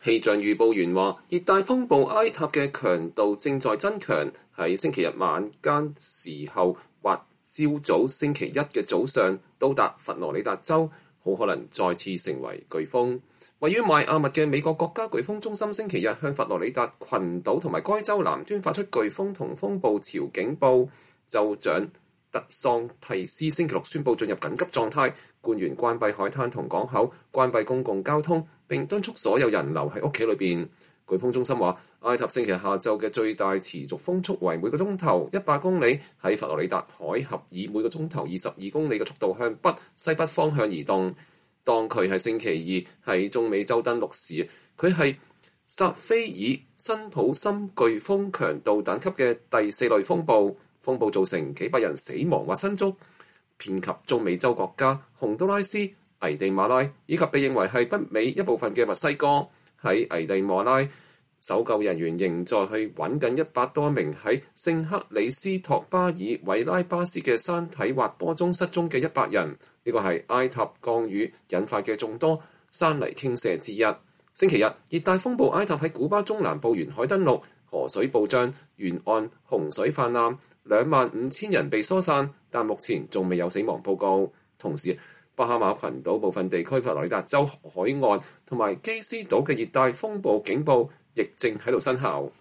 氣象預報員話，熱帶風暴埃塔嘅強度正在增強，喺星期日晚間時候或朝早星期一嘅早上到達佛羅里達州，好可能再次成為颶風。位於邁阿密嘅美國國家颶風中心星期日向佛羅里達群島同埋該州南端發出颶風同風暴潮警報。州長特桑提斯星期六宣布進入緊急狀態，官員關閉海灘同港口，關閉公共交通，並敦促所有人留喺屋企裏邊。颶風中心話，埃塔星期日下晝嘅最大持續風速為每個鐘頭100公里，喺佛羅里達海峽以每個鐘頭22公里嘅速度向北西北方向移動。當佢喺星期二喺中美洲登陸時，佢係薩菲爾辛普森颶風強度等級嘅第4類風暴。風暴造成幾百人死亡或失蹤，遍及中美洲國家洪都拉斯、危地馬拉以及被認為係北美一部分嘅墨西哥。喺危地馬拉，搜救人員仍在去揾緊100多名喺聖克里斯托巴爾韋拉巴斯嘅山體滑坡中失蹤嘅100人。呢個係埃塔降雨引發嘅眾多山泥傾瀉之一。星期日，熱帶風暴埃塔喺古巴中南部沿海登陸，河水暴漲，沿岸洪水泛濫，25000人被疏散，但目前仲未有死亡報告。同時，巴哈馬群島部分地區、佛羅里達州海岸同埋基斯島嘅熱帶風暴警報亦正喺度生效。